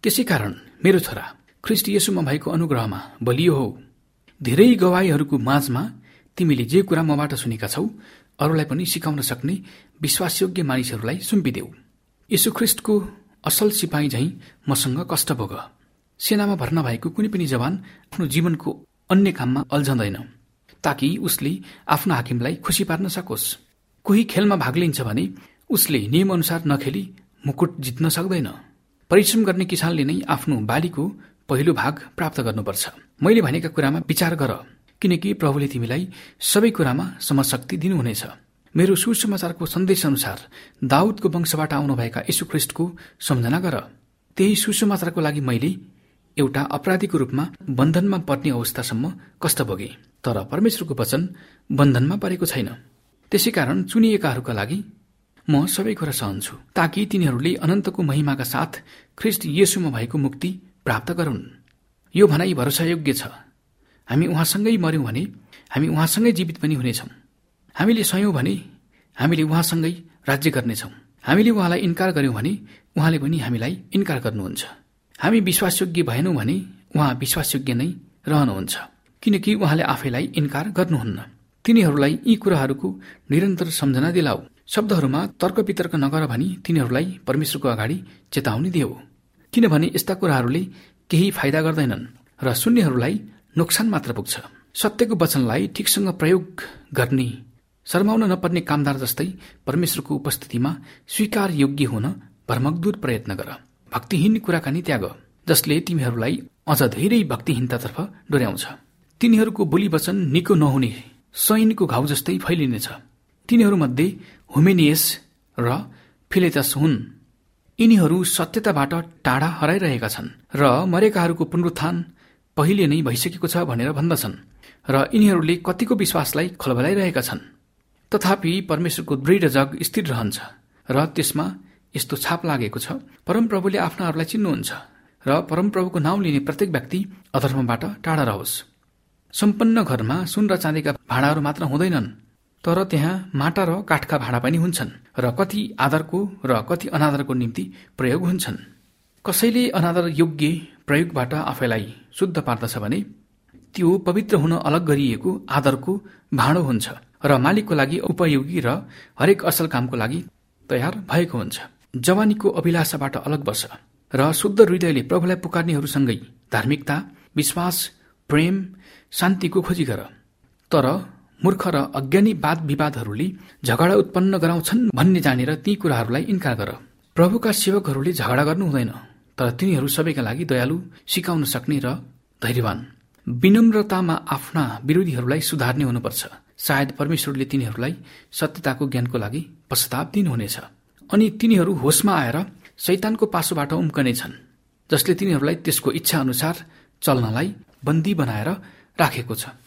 त्यसैकारण मेरो छोरा, ख्रीष्ट येशूमा भएको अनुग्रहमा बलियो हो। धेरै गवाहीहरूको माझमा तिमीले जे कुरा मबाट सुनेका छौ अरूलाई पनि सिकाउन सक्ने विश्वासयोग्य मानिसहरूलाई सुम्पिदेऊ। येशू ख्रीष्टको असल सिपाही झैं मसँग कष्ट भोग। सेनामा भर्ना भएको कुनै पनि जवान आफ्नो जीवनको अन्य काममा अल्झँदैन ताकि उसले आफ्नो हाकिमलाई खुसी पार्न सकोस्। कोही खेलमा भाग लिन्छ भने उसले नियम अनुसार नखेली मुकुट जित्न सक्दैन। परिश्रम गर्ने किसानले नै आफ्नो बालीको पहिलो भाग प्राप्त गर्नुपर्छ। मैले भनेका कुरामा विचार गर, किनकि प्रभुले तिमीलाई सबै कुरामा समशक्ति दिनुहुनेछ। मेरो सुसमाचारको सन्देश अनुसार दाउदको वंशबाट आउनुभएका येशू ख्रीष्टको सम्झना गर। त्यही सुसमाचारको लागि मैले एउटा अपराधीको रूपमा बन्धनमा पर्ने अवस्थासम्म कष्ट भोगे, तर परमेश्वरको वचन बन्धनमा परेको छैन। त्यसैकारण चुनिएकाहरूका लागि म सबै कुरा सहन्छु, ताकि तिनीहरूले अनन्तको महिमाका साथ ख्रीष्ट येशूमा भएको मुक्ति प्राप्त गरून्। यो भनाइ भरोसायोग्य छ। हामी उहाँसँगै मर्यौं भने हामी उहाँसँगै जीवित पनि हुनेछौं। हामीले सयौं भने हामीले उहाँसँगै राज्य गर्नेछौं। हामीले उहाँलाई इन्कार गर्यौं भने उहाँले पनि हामीलाई इन्कार गर्नुहुन्छ। हामी विश्वासयोग्य भएनौं भने उहाँ विश्वासयोग्य नै रहनुहुन्छ, किनकि उहाँले आफैलाई इन्कार गर्नुहुन्न। तिनीहरूलाई यी कुराहरूको निरन्तर सम्झना दिलाऊ। शब्दहरूमा तर्क वितर्क नगर भनी तिनीहरूलाई परमेश्वरको अगाडि चेतावनी देऊ, किनभने यस्ता कुराहरूले केही फाइदा गर्दैनन् र सुन्नेहरूलाई नोक्सान मात्र पुग्छ। सत्यको वचनलाई ठिकसँग प्रयोग गर्ने शर्माउन नपर्ने कामदार जस्तै परमेश्वरको उपस्थितिमा स्वीकार योग्य हुन भरमग्दुर प्रयत्न गर। भक्तिहीन कुराकानी त्याग, जसले तिमीहरूलाई अझ धेरै भक्तिहीनतातर्फ डोर्याउँछ। तिनीहरूको बोली वचन निको नहुने सैनको घाउ जस्तै फैलिनेछ। तिनीहरूमध्ये हुमेनियस र फिलेतस हुन्। यिनीहरू सत्यताबाट टाढा हराइरहेका छन् र मरेकाहरूको पुनरुत्थान पहिले नै भइसकेको छ भनेर भन्दछन् र यिनीहरूले कतिको विश्वासलाई खलबलाइरहेका छन्। तथापि परमेश्वरको दृढ जग स्थिर रहन्छ र त्यसमा यस्तो छाप लागेको छ, परमप्रभुले आफ्नाहरूलाई चिन्नुहुन्छ र परमप्रभुको नाउँ लिने प्रत्येक व्यक्ति अधर्मबाट टाढा रहोस्। सम्पन्न घरमा सुन र चाँदीका भाँडाहरू मात्र हुँदैनन्, तर त्यहाँ माटा र काठका भाँडा पनि हुन्छन् र कति आदरको र कति अनादरको निम्ति प्रयोग हुन्छन्। कसैले अनादर योग्य प्रयोगबाट आफैलाई शुद्ध पार्दछ भने त्यो पवित्र हुन अलग गरिएको आदरको भाँडो हुन्छ र मालिकको लागि उपयोगी र हरेक असल कामको लागि तयार भएको हुन्छ। जवानीको अभिलाषाबाट अलग बस र शुद्ध हृदयले प्रभुलाई पुकार्नेहरूसँगै धार्मिकता, विश्वास, प्रेम, शान्तिको खोजी गर। तर मूर्ख र अज्ञानी वाद विवादहरूले झगडा उत्पन्न गराउँछन् भन्ने जानेर ती कुराहरूलाई इन्कार गर। प्रभुका सेवकहरूले झगडा गर्नु हुँदैन, तर तिनीहरू सबैका लागि दयालु, सिकाउन सक्ने र धैर्यवान। विनम्रतामा आफ्ना विरोधीहरूलाई सुधार्ने हुनुपर्छ। सायद परमेश्वरले तिनीहरूलाई सत्यताको ज्ञानको लागि पश्चाताप दिनुहुनेछ अनि तिनीहरू होसमा आएर शैतानको पासोबाट उम्कनेछन्, जसले तिनीहरूलाई त्यसको इच्छा अनुसार चल्नलाई बन्दी बनाएर राखेको छ।